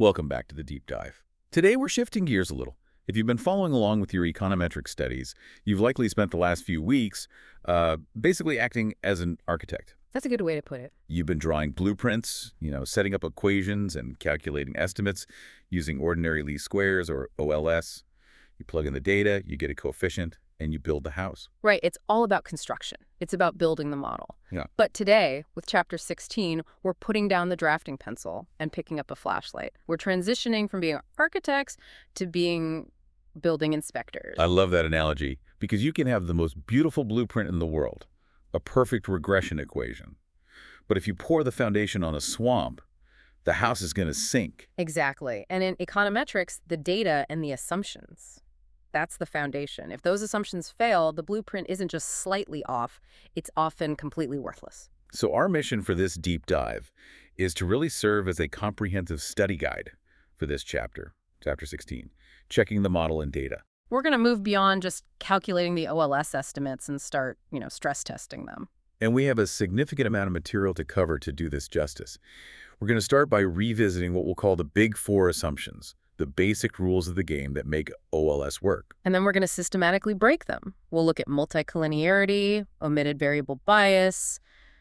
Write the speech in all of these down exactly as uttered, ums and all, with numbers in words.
Welcome back to the Deep Dive. Today we're shifting gears a little. If you've been following along with your econometric studies, you've likely spent the last few weeks uh, basically acting as an architect. That's a good way to put it. You've been drawing blueprints, you know, setting up equations and calculating estimates using ordinary least squares or O L S. You plug in the data, you get a coefficient, and you build the house. Right. It's all about construction. It's about building the model. Yeah. But today, with Chapter sixteen, we're putting down the drafting pencil and picking up a flashlight. We're transitioning from being architects to being building inspectors. I love that analogy because you can have the most beautiful blueprint in the world, a perfect regression equation. But if you pour the foundation on a swamp, the house is going to sink. Exactly. And in econometrics, the data and the assumptions. That's the foundation. If those assumptions fail, the blueprint isn't just slightly off, it's often completely worthless. So our mission for this deep dive is to really serve as a comprehensive study guide for this chapter, Chapter sixteen, checking the model and data. We're going to move beyond just calculating the O L S estimates and start, you know, stress testing them. And we have a significant amount of material to cover to do this justice. We're going to start by revisiting what we'll call the Big Four assumptions, the basic rules of the game that make O L S work. And then we're going to systematically break them. We'll look at multicollinearity, omitted variable bias,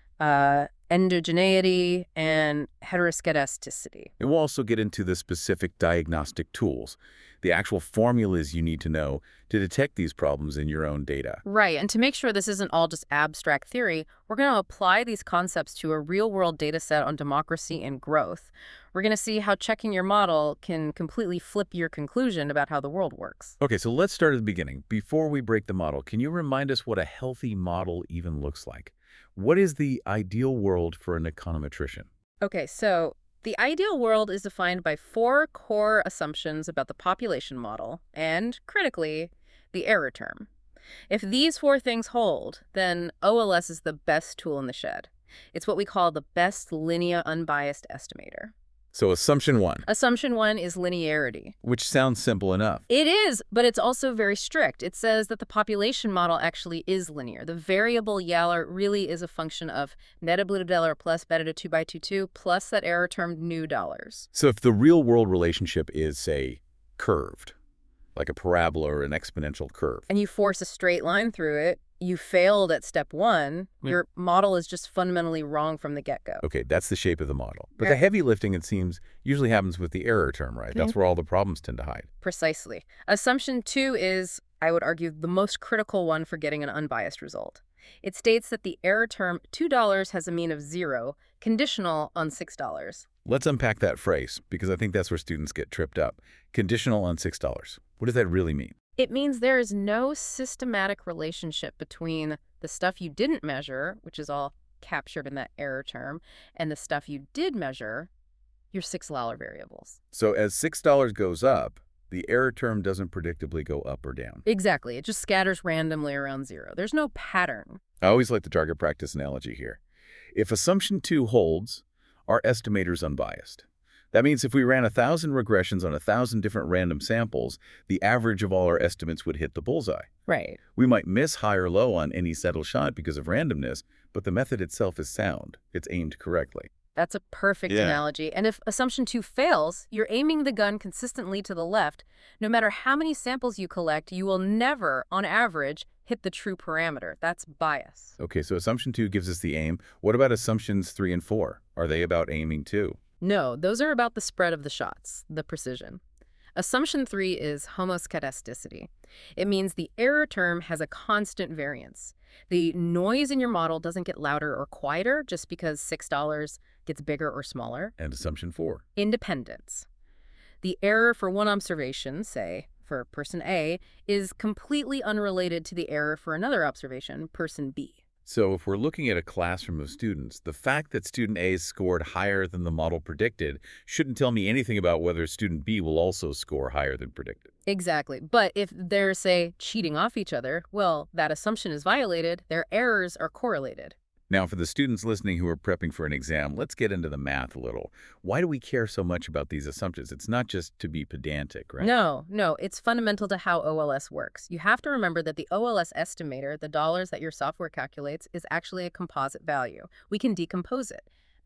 uh, endogeneity, and heteroskedasticity. And we'll also get into the specific diagnostic tools, the actual formulas you need to know to detect these problems in your own data. Right, and to make sure this isn't all just abstract theory, we're going to apply these concepts to a real-world data set on democracy and growth. We're going to see how checking your model can completely flip your conclusion about how the world works. Okay, so let's start at the beginning. Before we break the model, can you remind us what a healthy model even looks like? What is the ideal world for an econometrician? Okay, so the ideal world is defined by four core assumptions about the population model and, critically, the error term. If these four things hold, then O L S is the best tool in the shed. It's what we call the best linear unbiased estimator. So assumption one, Assumption one is linearity. which sounds simple enough. It is, but it's also very strict. It says that the population model actually is linear. The variable Yalor really is a function of neta blue dollar plus beta to two by two two plus that error term nu dollars. So if the real-world relationship is, say, curved, like a parabola or an exponential curve, And you force a straight line through it, you failed at step one, Yeah. your model is just fundamentally wrong from the get-go. okay, that's the shape of the model. But the Right. heavy lifting, it seems, usually happens with the error term, right? That's where all the problems tend to hide. Precisely. Assumption two is, I would argue, the most critical one for getting an unbiased result. It states that the error term two dollars has a mean of zero, conditional on six dollars. Let's unpack that phrase, because I think that's where students get tripped up. Conditional on six dollars. What does that really mean? It means there is no systematic relationship between the stuff you didn't measure, which is all captured in that error term, and the stuff you did measure, your six dollar variables. So as six dollars goes up, the error term doesn't predictably go up or down. Exactly. It just scatters randomly around zero. There's no pattern. I always like the target practice analogy here. If assumption two holds, our estimator's unbiased. That means if we ran a thousand regressions on a thousand different random samples, the average of all our estimates would hit the bullseye. Right. We might miss high or low on any settled shot because of randomness, but the method itself is sound. It's aimed correctly. That's a perfect Yeah. analogy. And if assumption two fails, you're aiming the gun consistently to the left. No matter how many samples you collect, you will never, on average, hit the true parameter. That's bias. Okay, so assumption two gives us the aim. What about assumptions three and four? Are they about aiming too? No, those are about the spread of the shots, the precision. Assumption three is homoskedasticity. It means the error term has a constant variance. The noise in your model doesn't get louder or quieter just because six dollars gets bigger or smaller. And assumption four. Independence. The error for one observation, say, for person A, is completely unrelated to the error for another observation, person B. So if we're looking at a classroom of students, the fact that student A scored higher than the model predicted shouldn't tell me anything about whether student B will also score higher than predicted. Exactly. But if they're, say, cheating off each other, well, that assumption is violated. Their errors are correlated. Now, for the students listening who are prepping for an exam, let's get into the math a little. Why do we care so much about these assumptions? It's not just to be pedantic, right? No, no, it's fundamental to how O L S works. You have to remember that the O L S estimator, the dollars that your software calculates, is actually a composite value. We can decompose it.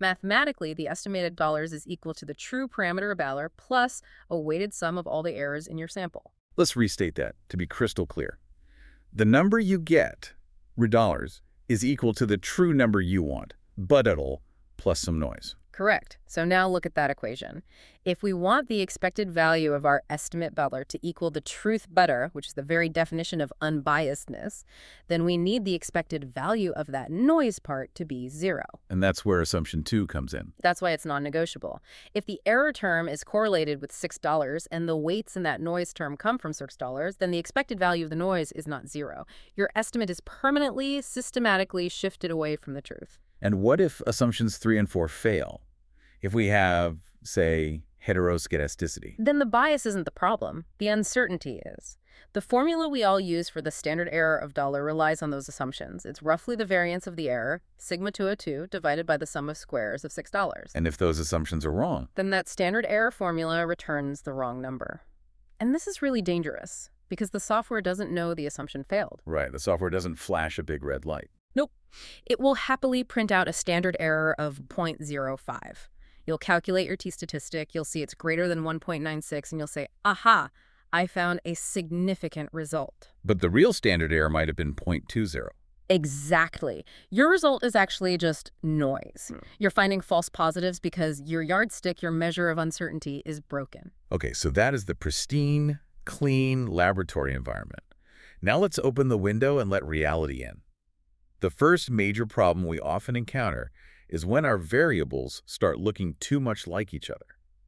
Mathematically, the estimated dollars is equal to the true parameter of valor plus a weighted sum of all the errors in your sample. Let's restate that to be crystal clear. The number you get, dollars, is equal to the true number you want, budgetal, plus some noise. Correct. So now look at that equation. If we want the expected value of our estimate valor to equal the truth butter, which is the very definition of unbiasedness, then we need the expected value of that noise part to be zero. And that's where assumption two comes in. That's why it's non-negotiable. If the error term is correlated with six dollars and the weights in that noise term come from six dollars, then the expected value of the noise is not zero. Your estimate is permanently, systematically shifted away from the truth. And what if assumptions three and four fail? If we have, say, heteroscedasticity? Then the bias isn't the problem. The uncertainty is. The formula we all use for the standard error of dollar relies on those assumptions. It's roughly the variance of the error, sigma two oh two, divided by the sum of squares of six dollars. And if those assumptions are wrong? Then that standard error formula returns the wrong number. And this is really dangerous, because the software doesn't know the assumption failed. Right, the software doesn't flash a big red light. Nope. It will happily print out a standard error of zero point zero five. You'll calculate your t-statistic, you'll see it's greater than one point nine six, and you'll say, aha, I found a significant result. But the real standard error might have been zero point two zero. Exactly. Your result is actually just noise. Hmm. You're finding false positives because your yardstick, your measure of uncertainty, is broken. Okay, so that is the pristine, clean laboratory environment. Now let's open the window and let reality in. The first major problem we often encounter is when our variables start looking too much like each other.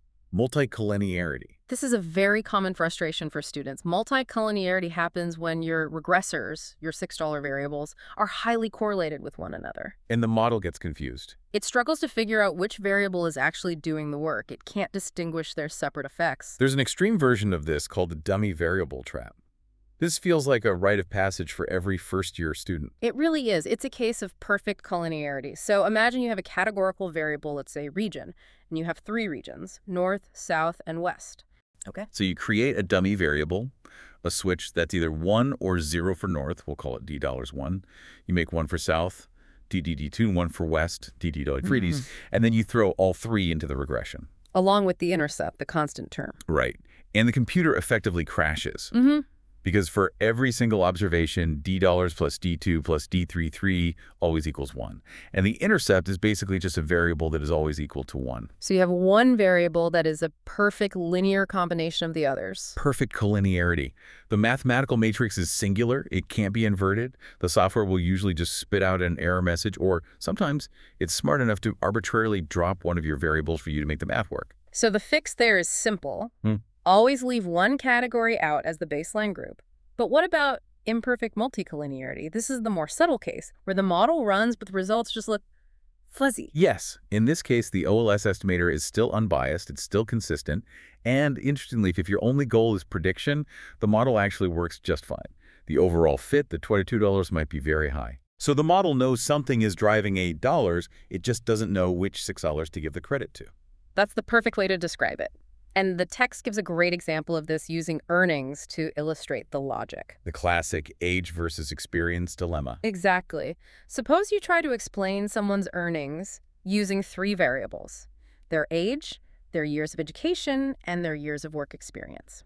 Multicollinearity. This is a very common frustration for students. Multicollinearity happens when your regressors, your six dollar variables, are highly correlated with one another. And the model gets confused. It struggles to figure out which variable is actually doing the work. It can't distinguish their separate effects. There's an extreme version of this called the dummy variable trap. This feels like a rite of passage for every first-year student. It really is. It's a case of perfect collinearity. So imagine you have a categorical variable, let's say region, and you have three regions, north, south, and west. Okay. So you create a dummy variable, a switch that's either one or zero for north, we'll call it d dollars one. You make one for south, d d d two, and one for west, d d dollars three, mm-hmm. and then you throw all three into the regression. Along with the intercept, the constant term. Right. And the computer effectively crashes. Mm-hmm. Because for every single observation, d dollars plus d two plus d three three always equals one. And the intercept is basically just a variable that is always equal to one. So you have one variable that is a perfect linear combination of the others. Perfect collinearity. The mathematical matrix is singular. It can't be inverted. The software will usually just spit out an error message, or sometimes it's smart enough to arbitrarily drop one of your variables for you to make the math work. So the fix there is simple. Hmm. Always leave one category out as the baseline group. But what about imperfect multicollinearity? This is the more subtle case, where the model runs but the results just look fuzzy. Yes. In this case, the O L S estimator is still unbiased, it's still consistent, and interestingly, if your only goal is prediction, the model actually works just fine. The overall fit, the twenty-two dollars, might be very high. So the model knows something is driving eight dollars, it just doesn't know which six dollars to give the credit to. That's the perfect way to describe it. And the text gives a great example of this using earnings to illustrate the logic. The classic age versus experience dilemma. Exactly. Suppose you try to explain someone's earnings using three variables: their age, their years of education, and their years of work experience.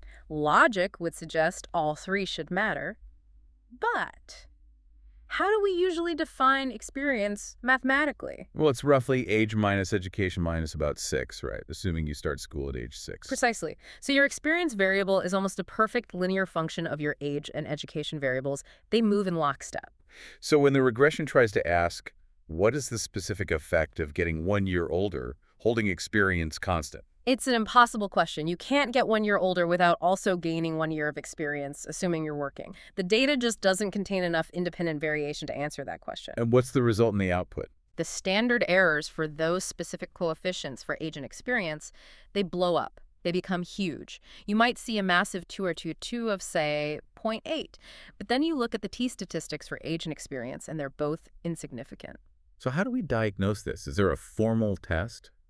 Logic would suggest all three should matter, but how do we usually define experience mathematically? Well, it's roughly age minus education minus about six, right? Assuming you start school at age six. Precisely. So your experience variable is almost a perfect linear function of your age and education variables. They move in lockstep. So when the regression tries to ask, what is the specific effect of getting one year older, holding experience constant? It's an impossible question. You can't get one year older without also gaining one year of experience, assuming you're working. The data just doesn't contain enough independent variation to answer that question. And what's the result in the output? The standard errors for those specific coefficients for age and experience, they blow up. They become huge. You might see a massive two or two two of, say, zero point eight. But then you look at the t-statistics for age and experience, and they're both insignificant. So how do we diagnose this? Is there a formal test?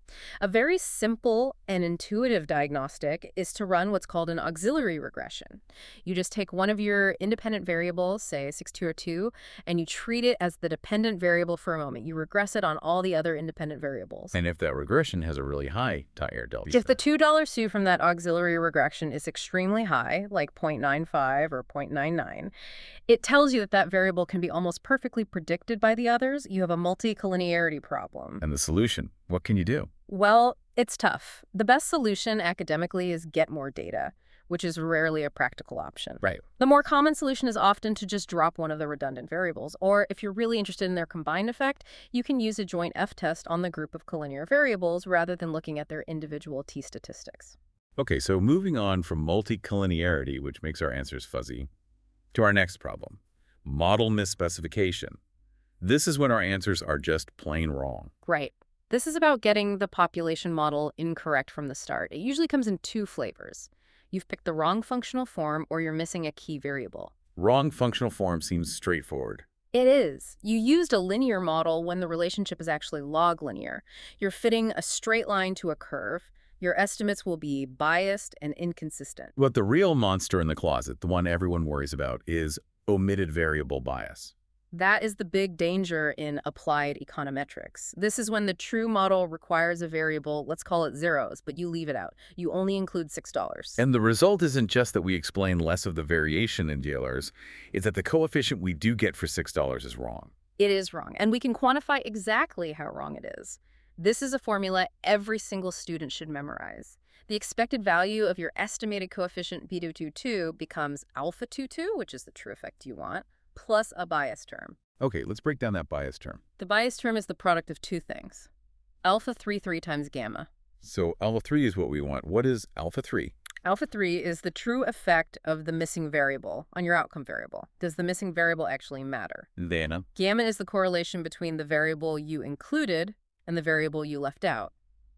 A very simple and intuitive diagnostic is to run what's called an auxiliary regression. You just take one of your independent variables, say six two zero two, and you treat it as the dependent variable for a moment. You regress it on all the other independent variables. And if that regression has a really high tie-error delta? If the two dollar S U from that auxiliary regression is extremely high, like zero point nine five or zero point nine nine, it tells you that that variable can be almost perfectly predicted by the others. You have a multicollinearity problem. And the solution? What can you do? Well, it's tough. The best solution academically is get more data, which is rarely a practical option. Right. The more common solution is often to just drop one of the redundant variables, or if you're really interested in their combined effect, you can use a joint F-test on the group of collinear variables rather than looking at their individual t-statistics. Okay, so moving on from multicollinearity, which makes our answers fuzzy, to our next problem, model misspecification. This is when our answers are just plain wrong. Right. This is about getting the population model incorrect from the start. It usually comes in two flavors. You've picked the wrong functional form or you're missing a key variable. Wrong functional form seems straightforward. It is. You used a linear model when the relationship is actually log linear. You're fitting a straight line to a curve. Your estimates will be biased and inconsistent. But the real monster in the closet, the one everyone worries about, is omitted variable bias. That is the big danger in applied econometrics. This is when the true model requires a variable, let's call it zeros, but you leave it out. You only include six dollars. And the result isn't just that we explain less of the variation in G L Rs, it's that the coefficient we do get for six dollars is wrong. It is wrong, and we can quantify exactly how wrong it is. This is a formula every single student should memorize. The expected value of your estimated coefficient B two two two becomes alpha two two, which is the true effect you want, plus a bias term. Okay, let's break down that bias term. The bias term is the product of two things. Alpha three three times gamma. So alpha three is what we want. What is alpha three? Alpha three is the true effect of the missing variable on your outcome variable. Does the missing variable actually matter? Then, Gamma is the correlation between the variable you included and the variable you left out.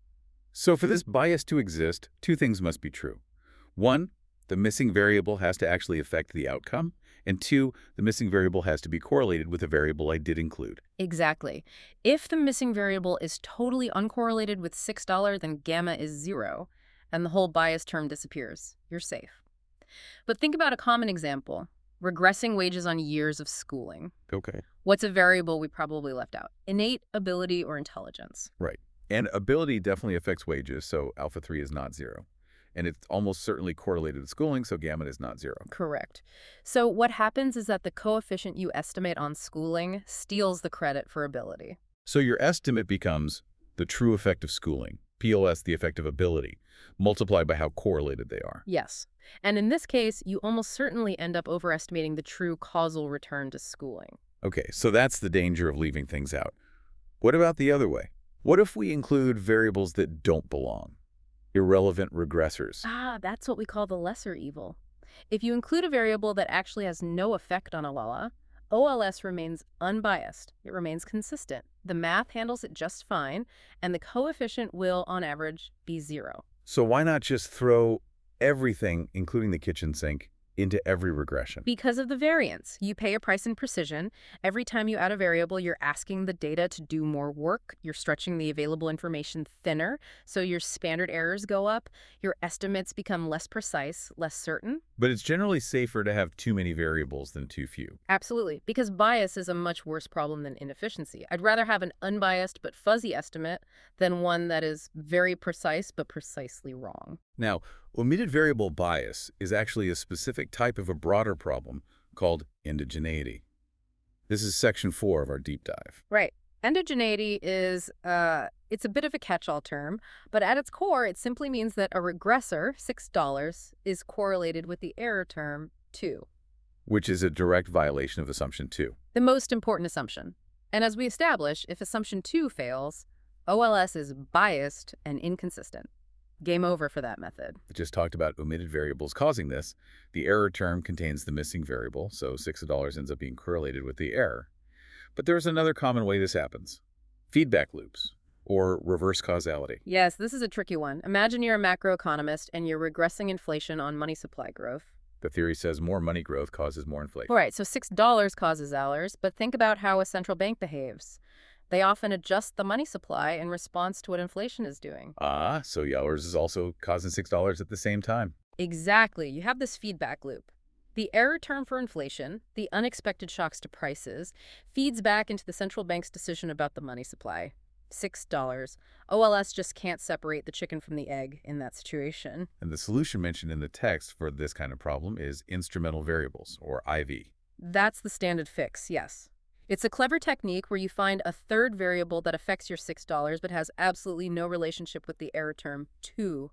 so for this bias to exist, two things must be true. One, the missing variable has to actually affect the outcome. And two, the missing variable has to be correlated with a variable I did include. Exactly. If the missing variable is totally uncorrelated with six dollars, then gamma is zero, and the whole bias term disappears. You're safe. But think about a common example, regressing wages on years of schooling. Okay. What's a variable we probably left out? Innate ability or intelligence. Right. And ability definitely affects wages, so alpha three is not zero. And it's almost certainly correlated with schooling, so gamma is not zero. Correct. So what happens is that the coefficient you estimate on schooling steals the credit for ability. So your estimate becomes the true effect of schooling, P L S the effect of ability, multiplied by how correlated they are. Yes. And in this case, you almost certainly end up overestimating the true causal return to schooling. Okay, so that's the danger of leaving things out. What about the other way? What if we include variables that don't belong? Irrelevant regressors. Ah, that's what we call the lesser evil. If you include a variable that actually has no effect on a L A L A, O L S remains unbiased. It remains consistent. The math handles it just fine, and the coefficient will, on average, be zero. So why not just throw everything, including the kitchen sink, into every regression? Because of the variance. You pay a price in precision. Every time you add a variable, you're asking the data to do more work. You're stretching the available information thinner, so your standard errors go up. Your estimates become less precise, less certain. But it's generally safer to have too many variables than too few. Absolutely, because bias is a much worse problem than inefficiency. I'd rather have an unbiased but fuzzy estimate than one that is very precise but precisely wrong. Now, omitted variable bias is actually a specific type of a broader problem called endogeneity. This is section four of our deep dive. Right. Endogeneity is, uh, it's a bit of a catch-all term, but at its core, it simply means that a regressor, six dollars, is correlated with the error term, two. Which is a direct violation of assumption two. The most important assumption. And as we establish, if assumption two fails, O L S is biased and inconsistent. Game over for that method. I just talked about omitted variables causing this. The error term contains the missing variable, so six dollars ends up being correlated with the error. But there's another common way this happens. Feedback loops, or reverse causality. Yes, this is a tricky one. Imagine you're a macroeconomist and you're regressing inflation on money supply growth. The theory says more money growth causes more inflation. All right, so six dollars causes ours, but think about how a central bank behaves. They often adjust the money supply in response to what inflation is doing. Ah, so yours is also causing six dollars at the same time. Exactly. You have this feedback loop. The error term for inflation, the unexpected shocks to prices, feeds back into the central bank's decision about the money supply. six dollars. O L S just can't separate the chicken from the egg in that situation. And the solution mentioned in the text for this kind of problem is instrumental variables, or I V. That's the standard fix, yes. It's a clever technique where you find a third variable that affects your six dollars but has absolutely no relationship with the error term two.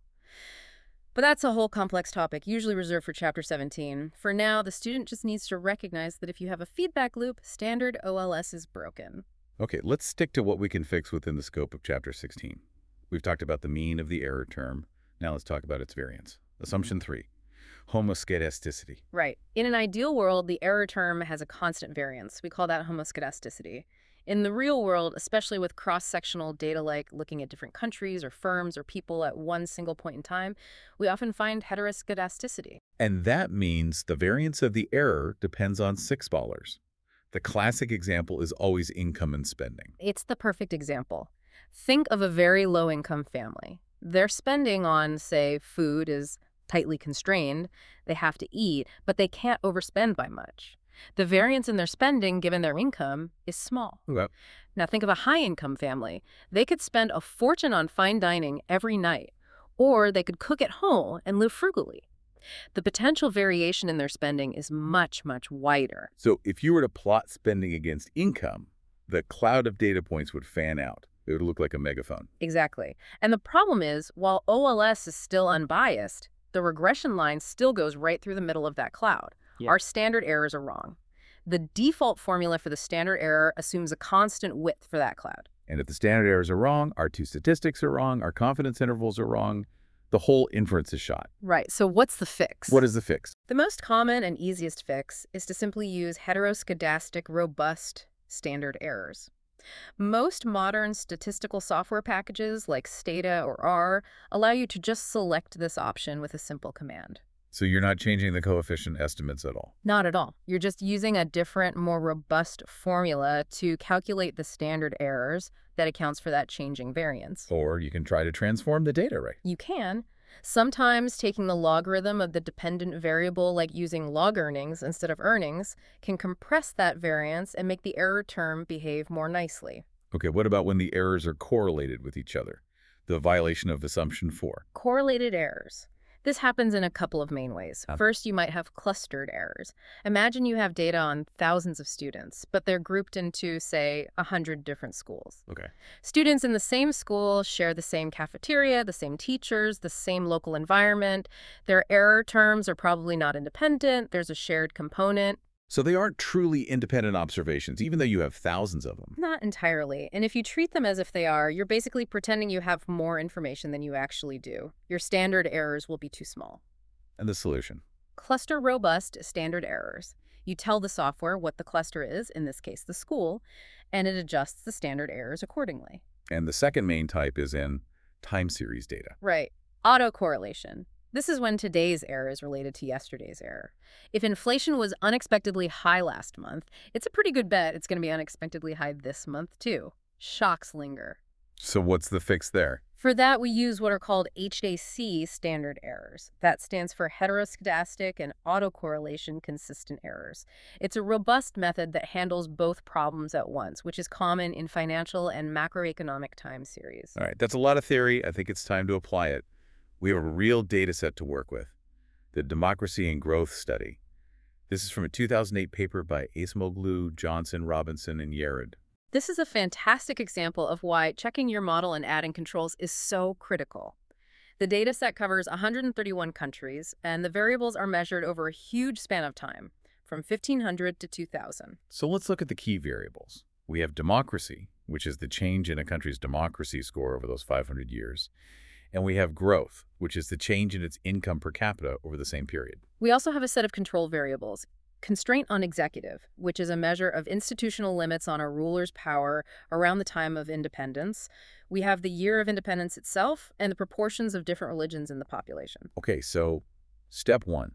But that's a whole complex topic, usually reserved for Chapter seventeen. For now, the student just needs to recognize that if you have a feedback loop, standard O L S is broken. Okay, let's stick to what we can fix within the scope of Chapter sixteen. We've talked about the mean of the error term. Now let's talk about its variance. Assumption three, homoscedasticity. Right. In an ideal world, the error term has a constant variance. We call that homoscedasticity. In the real world, especially with cross-sectional data like looking at different countries or firms or people at one single point in time, we often find heteroscedasticity. And that means the variance of the error depends on six dollars. The classic example is always income and spending. It's the perfect example. Think of a very low-income family. Their spending on, say, food is tightly constrained. They have to eat, but they can't overspend by much. The variance in their spending, given their income, is small. Okay. Now think of a high-income family. They could spend a fortune on fine dining every night, or they could cook at home and live frugally. The potential variation in their spending is much, much wider. So if you were to plot spending against income, the cloud of data points would fan out. It would look like a megaphone. Exactly. And the problem is, while O L S is still unbiased, the regression line still goes right through the middle of that cloud. Yeah. Our standard errors are wrong. The default formula for the standard error assumes a constant width for that cloud. And if the standard errors are wrong, our two statistics are wrong, our confidence intervals are wrong, the whole inference is shot. Right, so what's the fix? What is the fix? The most common and easiest fix is to simply use heteroscedastic robust standard errors. Most modern statistical software packages like Stata or R allow you to just select this option with a simple command. So you're not changing the coefficient estimates at all. Not at all. You're just using a different, more robust formula to calculate the standard errors that accounts for that changing variance. Or you can try to transform the data, right? You can. Sometimes taking the logarithm of the dependent variable, like using log earnings instead of earnings, can compress that variance and make the error term behave more nicely. Okay, what about when the errors are correlated with each other? The violation of assumption four. Correlated errors. This happens in a couple of main ways. Uh. First, you might have clustered errors. Imagine you have data on thousands of students, but they're grouped into, say, one hundred different schools. Okay. Students in the same school share the same cafeteria, the same teachers, the same local environment. Their error terms are probably not independent. There's a shared component. So they aren't truly independent observations, even though you have thousands of them. Not entirely. And if you treat them as if they are, you're basically pretending you have more information than you actually do. Your standard errors will be too small. And the solution? Cluster robust standard errors. You tell the software what the cluster is, in this case the school, and it adjusts the standard errors accordingly. And the second main type is in time series data. Right. Autocorrelation. This is when today's error is related to yesterday's error. If inflation was unexpectedly high last month, it's a pretty good bet it's going to be unexpectedly high this month, too. Shocks linger. So what's the fix there? For that, we use what are called H A C standard errors. That stands for heteroscedastic and autocorrelation consistent errors. It's a robust method that handles both problems at once, which is common in financial and macroeconomic time series. All right, that's a lot of theory. I think it's time to apply it. We have a real data set to work with, the Democracy and Growth Study. This is from a two thousand eight paper by Acemoglu, Johnson, Robinson, and Yared. This is a fantastic example of why checking your model and adding controls is so critical. The data set covers one hundred thirty-one countries, and the variables are measured over a huge span of time, from fifteen hundred to two thousand. So let's look at the key variables. We have democracy, which is the change in a country's democracy score over those five hundred years. And we have growth, which is the change in its income per capita over the same period. We also have a set of control variables. Constraint on executive, which is a measure of institutional limits on a ruler's power around the time of independence. We have the year of independence itself and the proportions of different religions in the population. Okay, so step one,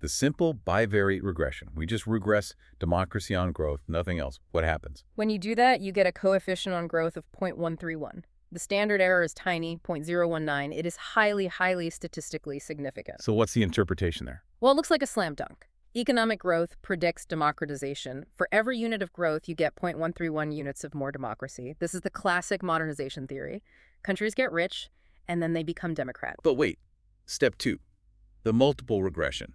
The simple bivariate regression. We just regress democracy on growth, nothing else. What happens? When you do that, you get a coefficient on growth of zero point one three one. The standard error is tiny, zero point zero one nine. It is highly, highly statistically significant. So what's the interpretation there? Well, it looks like a slam dunk. Economic growth predicts democratization. For every unit of growth, you get zero point one three one units of more democracy. This is the classic modernization theory. Countries get rich, and then they become democratic. But wait, step two, the multiple regression.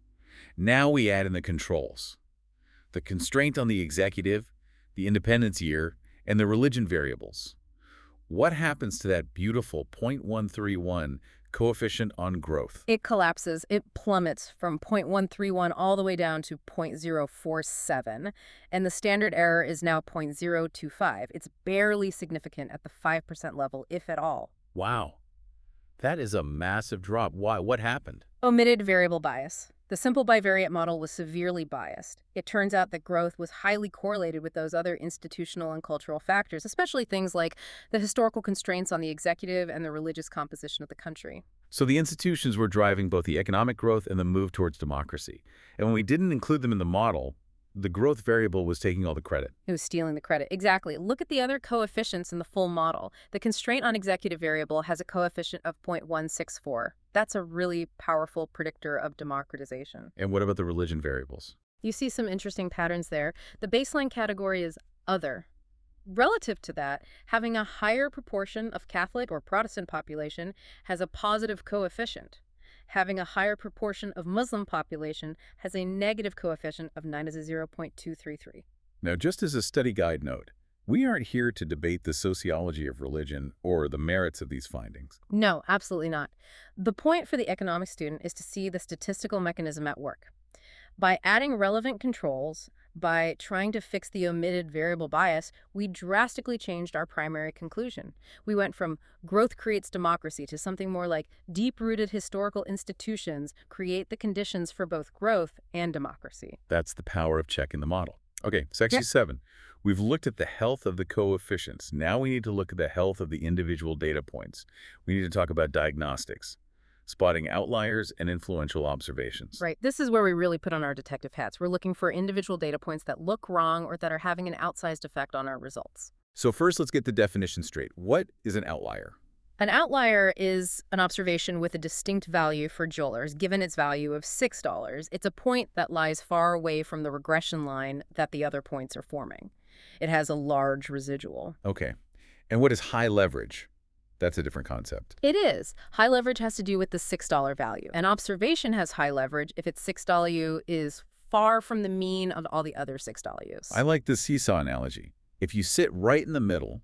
Now we add in the controls. The constraint on the executive, the independence year, and the religion variables. What happens to that beautiful zero point one three one coefficient on growth? It collapses. It plummets from zero point one three one all the way down to zero point zero four seven, and the standard error is now zero point zero two five. It's barely significant at the five percent level, if at all. Wow. That is a massive drop. Why? What happened? Omitted variable bias. The simple bivariate model was severely biased. It turns out that growth was highly correlated with those other institutional and cultural factors, especially things like the historical constraints on the executive and the religious composition of the country. So the institutions were driving both the economic growth and the move towards democracy. And when we didn't include them in the model, the growth variable was taking all the credit. It was stealing the credit. Exactly. Look at the other coefficients in the full model. The constraint on executive variable has a coefficient of zero point one six four. That's a really powerful predictor of democratization. And what about the religion variables? You see some interesting patterns there. The baseline category is other. Relative to that, having a higher proportion of Catholic or Protestant population has a positive coefficient. Having a higher proportion of Muslim population has a negative coefficient of zero point two three three. Now, just as a study guide note, we aren't here to debate the sociology of religion or the merits of these findings. No, absolutely not. The point for the economics student is to see the statistical mechanism at work. By adding relevant controls, by trying to fix the omitted variable bias, we drastically changed our primary conclusion. We went from growth creates democracy to something more like deep-rooted historical institutions create the conditions for both growth and democracy. That's the power of checking the model. Okay, section Yeah. seven. We've looked at the health of the coefficients. Now we need to look at the health of the individual data points. We need to talk about diagnostics, spotting outliers and influential observations. Right. This is where we really put on our detective hats. We're looking for individual data points that look wrong or that are having an outsized effect on our results. So first, let's get the definition straight. What is an outlier? An outlier is an observation with a distinct value for Joulers, given its value of six dollars. It's a point that lies far away from the regression line that the other points are forming. It has a large residual. Okay. And what is high leverage? That's a different concept. It is. High leverage has to do with the six dollar value. An observation has high leverage if its six dollars is far from the mean of all the other six dollars. I like the seesaw analogy. If you sit right in the middle,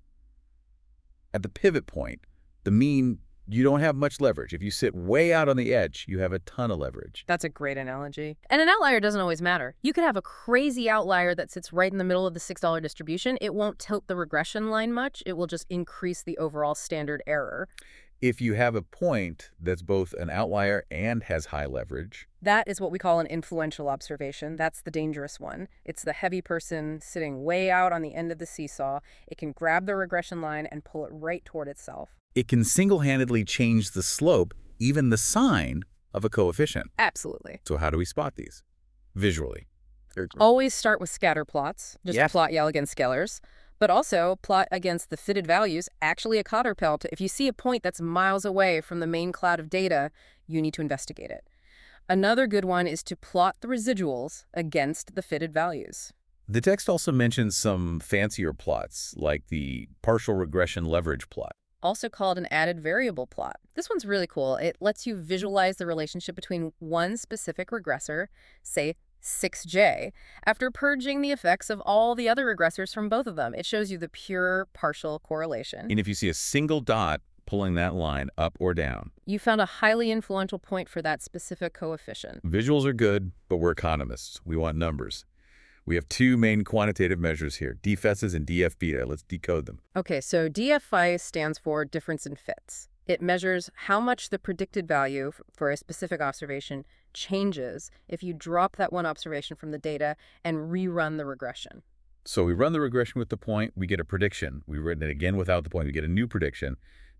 at the pivot point, the mean, you don't have much leverage. If you sit way out on the edge, you have a ton of leverage. That's a great analogy. And an outlier doesn't always matter. You could have a crazy outlier that sits right in the middle of the six dollar distribution. It won't tilt the regression line much. It will just increase the overall standard error. If you have a point that's both an outlier and has high leverage, that is what we call an influential observation. That's the dangerous one. It's the heavy person sitting way out on the end of the seesaw. It can grab the regression line and pull it right toward itself. It can single-handedly change the slope, even the sign, of a coefficient. Absolutely. So how do we spot these? Visually. Always start with scatter plots. Just Yes. plot Yell against Scalars. But also plot against the fitted values, actually a Cotter-Pelt. If you see a point that's miles away from the main cloud of data, you need to investigate it. Another good one is to plot the residuals against the fitted values. The text also mentions some fancier plots, like the partial regression leverage plot. Also called an added variable plot. This one's really cool. It lets you visualize the relationship between one specific regressor, say six J, after purging the effects of all the other regressors from both of them. It shows you the pure partial correlation. And if you see a single dot pulling that line up or down, You found a highly influential point for that specific coefficient. visuals are good, but we're economists. We want numbers. We have two main quantitative measures here, D F S S and D F beta. Let's decode them. Okay, so D F I stands for difference in fits. It measures how much the predicted value f- for a specific observation changes if you drop that one observation from the data and rerun the regression. So we run the regression with the point, we get a prediction. We run it again without the point, we get a new prediction.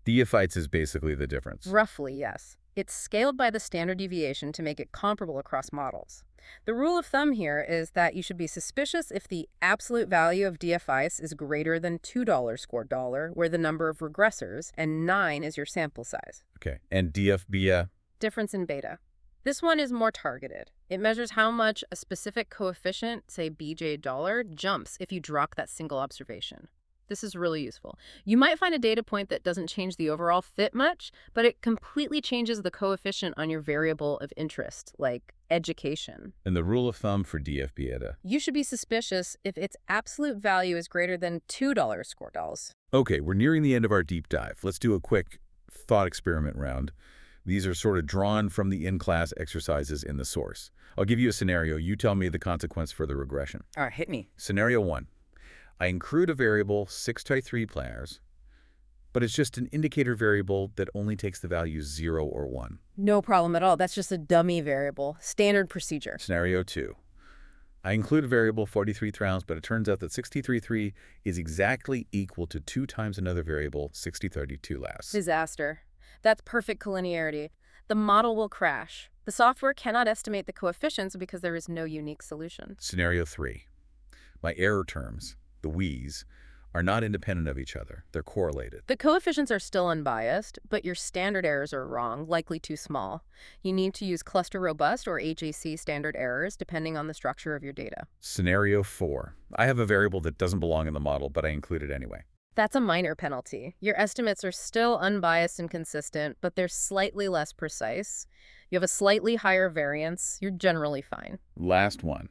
Deophytes is basically the difference. Roughly, yes. It's scaled by the standard deviation to make it comparable across models. The rule of thumb here is that you should be suspicious if the absolute value of D F Is is greater than two dollars scored dollar, where the number of regressors, and nine is your sample size. Okay. And D F B, uh, Difference in beta. This one is more targeted. It measures how much a specific coefficient, say B J dollar, jumps if you drop that single observation. This is really useful. You might find a data point that doesn't change the overall fit much, but it completely changes the coefficient on your variable of interest, like education. and the rule of thumb for D F beta. You should be suspicious if its absolute value is greater than two dollars score dollars. Okay, we're nearing the end of our deep dive. Let's do a quick thought experiment round. These are sort of drawn from the in-class exercises in the source. I'll give you a scenario. You tell me the consequence for the regression. All right, hit me. Scenario one. I include a variable six by three pairs, but it's just an indicator variable that only takes the values zero or one. No problem at all. That's just a dummy variable. Standard procedure. Scenario two. I include a variable forty-three rounds, but it turns out that sixty-three three is exactly equal to two times another variable, sixty thirty-two last. Disaster. That's perfect collinearity. The model will crash. The software cannot estimate the coefficients because there is no unique solution. Scenario three. My error terms, the W's, are not independent of each other. They're correlated. The coefficients are still unbiased, but your standard errors are wrong, likely too small. You need to use cluster robust or H A C standard errors depending on the structure of your data. Scenario four. I have a variable that doesn't belong in the model, but I include it anyway. That's a minor penalty. Your estimates are still unbiased and consistent, but they're slightly less precise. You have a slightly higher variance. You're generally fine. Last one.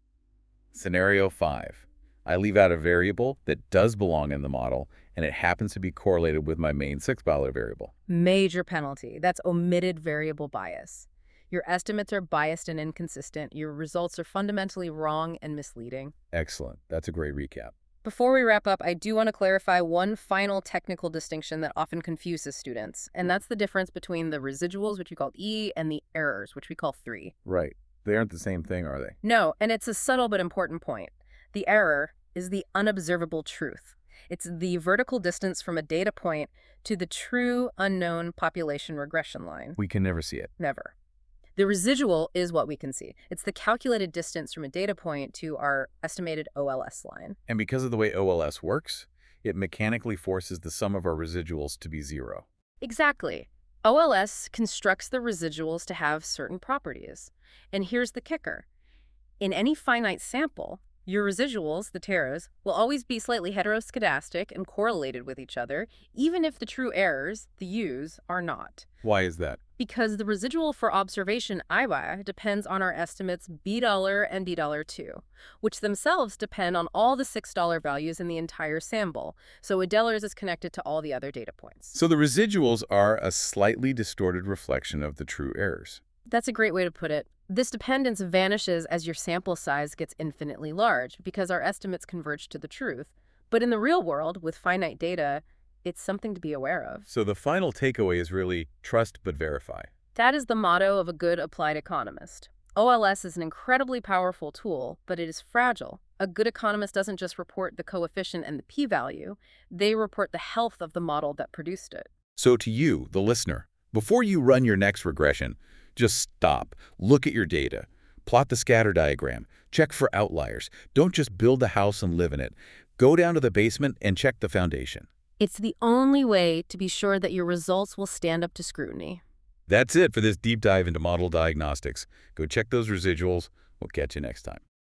Scenario five. I leave out a variable that does belong in the model, and it happens to be correlated with my main six dollar variable. Major penalty. That's omitted variable bias. Your estimates are biased and inconsistent. Your results are fundamentally wrong and misleading. Excellent. That's a great recap. Before we wrap up, I do want to clarify one final technical distinction that often confuses students, and that's the difference between the residuals, which we call E, and the errors, which we call three. Right. They aren't the same thing, are they? No, and it's a subtle but important point. The error is the unobservable truth. It's the vertical distance from a data point to the true unknown population regression line. We can never see it. Never. The residual is what we can see. It's the calculated distance from a data point to our estimated O L S line. And because of the way O L S works, it mechanically forces the sum of our residuals to be zero. Exactly. O L S constructs the residuals to have certain properties. And here's the kicker. In any finite sample, your residuals, the taras, will always be slightly heteroscedastic and correlated with each other, even if the true errors, the U's, are not. Why is that? Because the residual for observation I Y depends on our estimates B dollar and B dollar two, which themselves depend on all the six dollar values in the entire sample, so a dollars is connected to all the other data points. So the residuals are a slightly distorted reflection of the true errors. That's a great way to put it. This dependence vanishes as your sample size gets infinitely large because our estimates converge to the truth. But in the real world, with finite data, it's something to be aware of. So the final takeaway is really trust but verify. That is the motto of a good applied economist. O L S is an incredibly powerful tool, but it is fragile. A good economist doesn't just report the coefficient and the p-value, they report the health of the model that produced it. So to you, the listener, before you run your next regression, just stop, look at your data, plot the scatter diagram, check for outliers. Don't just build a house and live in it. Go down to the basement and check the foundation. It's the only way to be sure that your results will stand up to scrutiny. That's it for this deep dive into model diagnostics. Go check those residuals. We'll catch you next time.